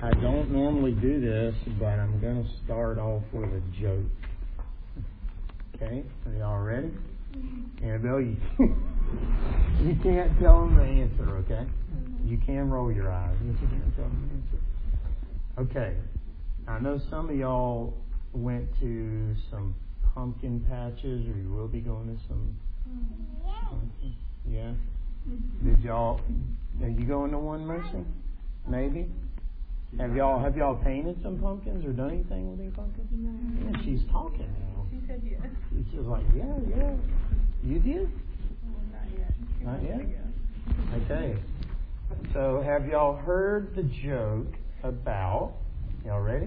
I don't normally do this, but I'm going to start off with a joke. Okay? Are y'all ready? Annabelle, you can't tell them the answer, okay? You can roll your eyes, but you can't tell them the answer. Okay. I know some of y'all went to some pumpkin patches, or you will be going to some pumpkin. Yeah? Did y'all, are you going to one, Mercy? Maybe? Have y'all painted some pumpkins or done anything with any pumpkins? No. Yeah, she's talking now. She said yes. She's like, yeah. You did? Well, not yet. Not yet? Okay. So have y'all heard the joke about, y'all ready?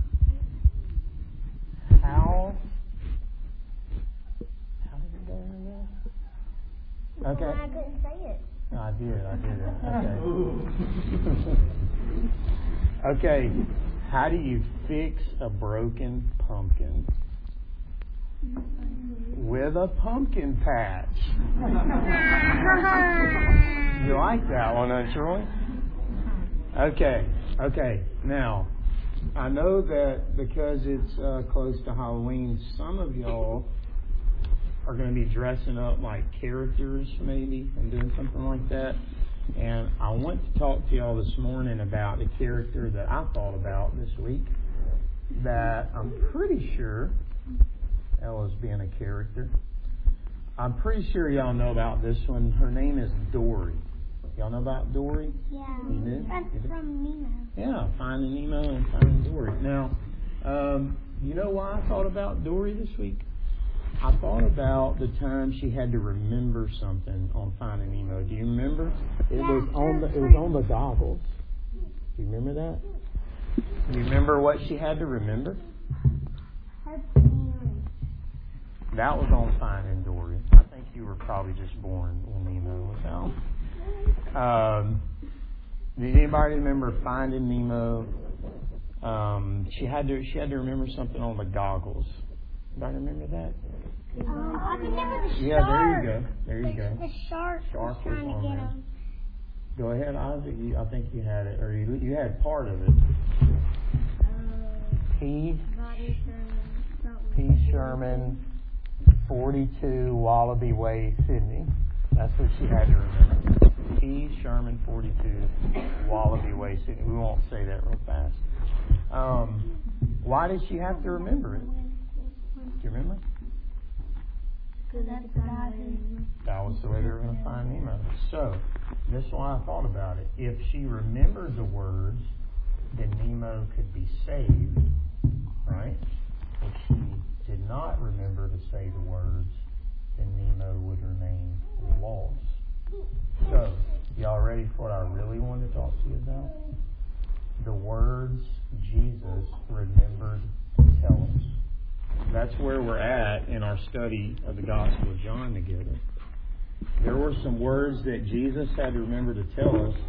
How did it go in there? Okay. Well, I couldn't say it. No, I did it. Okay. Okay. How do you fix a broken pumpkin? With a pumpkin patch. You like that one, don't you, Roy? Okay. Now, I know that because it's close to Halloween, some of y'all are going to be dressing up like characters, maybe, and doing something like that. And I want to talk to y'all this morning about a character that I thought about this week that I'm pretty sure Ella's being a character. I'm pretty sure y'all know about this one. Her name is Dory. Y'all know about Dory? Yeah. You do? That's from Nemo. Yeah, Finding Nemo and Finding Dory. Now, you know why I thought about Dory this week? I thought about the time she had to remember something on Finding Nemo. Do you remember? It was on the goggles. Do you remember that? Do you remember what she had to remember? Her parents. That was on Finding Dory. I think you were probably just born when Nemo was out. Did anybody remember Finding Nemo? She had to remember something on the goggles. Anybody remember that? I remember the shark. Yeah, there you go. The shark was was trying to on get there. him. Go ahead, Isaac. I think you had it, or you had part of it. P. Sherman, 42 Wallaby Way, Sydney. That's what she had to remember. P. Sherman, 42 Wallaby Way, Sydney. We won't say that real fast. Why did she have to remember it? Do you remember? That was the way they were going to find Nemo. So, this is why I thought about it. If she remembered the words, then Nemo could be saved, right? If she did not remember to say the words, then Nemo would remain lost. So, y'all ready for what I really wanted to talk to you about? The words Jesus remembered to tell us. That's where we're at in our study of the Gospel of John together. There were some words that Jesus had to remember to tell us.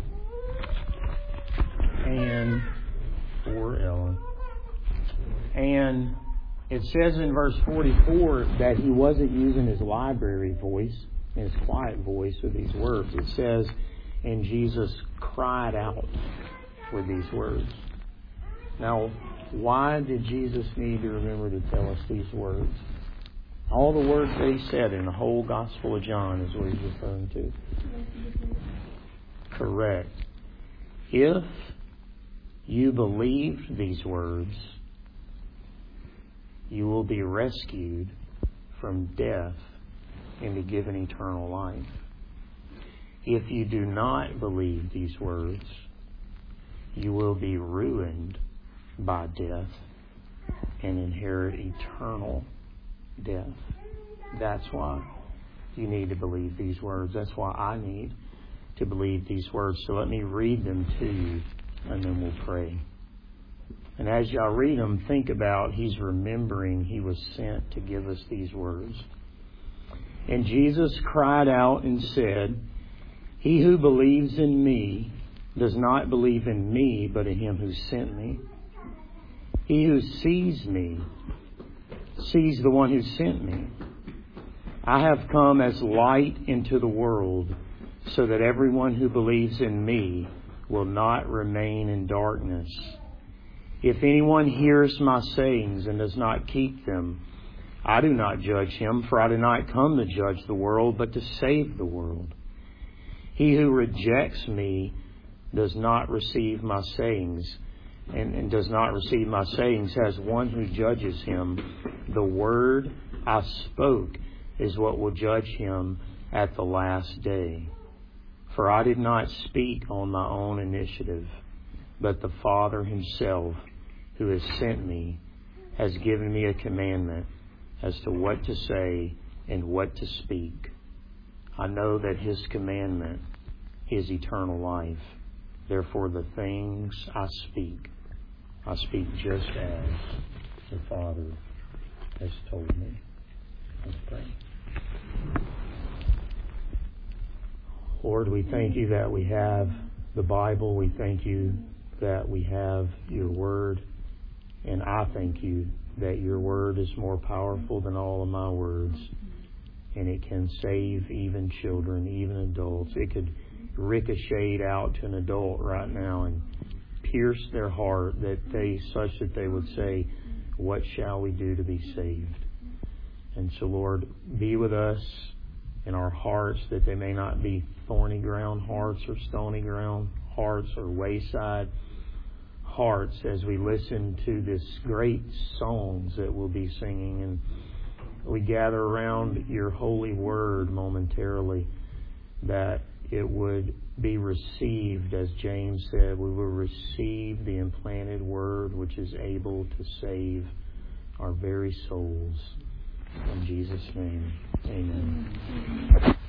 And poor Ellen. And it says in verse 44 that he wasn't using his library voice, his quiet voice with these words. It says, and Jesus cried out with these words. Now, why did Jesus need to remember to tell us these words? All the words that he said in the whole Gospel of John is what he's referring to. Correct. If you believe these words, you will be rescued from death and be given eternal life. If you do not believe these words, you will be ruined by death and inherit eternal death. That's why you need to believe these words. That's why I need to believe these words. So let me read them to you, and then we'll pray. And as y'all read them, think about he's remembering he was sent to give us these words. And Jesus cried out and said, he who believes in me does not believe in me, but in him who sent me. He who sees me sees the one who sent me. I have come as light into the world so that everyone who believes in me will not remain in darkness. If anyone hears my sayings and does not keep them, I do not judge him, for I did not come to judge the world, but to save the world. He who rejects me does not receive my sayings, and does not receive my sayings has one who judges him. The word I spoke is what will judge him at the last day. For I did not speak on my own initiative, but the Father himself, who has sent me, has given me a commandment as to what to say and what to speak. I know that his commandment is eternal life. Therefore the things I speak just as the Father has told me. Let's pray. Lord, we thank you that we have the Bible. We thank you that we have your word. And I thank you that your word is more powerful than all of my words. And it can save even children, even adults. It could ricochet out to an adult right now and pierce their heart such that they would say, what shall we do to be saved? And so, Lord, be with us in our hearts, that they may not be thorny ground hearts or stony ground hearts or wayside hearts as we listen to this great songs that we'll be singing, and we gather around your holy word momentarily, that it would be received, as James said, we will receive the implanted word which is able to save our very souls. In Jesus' name, amen.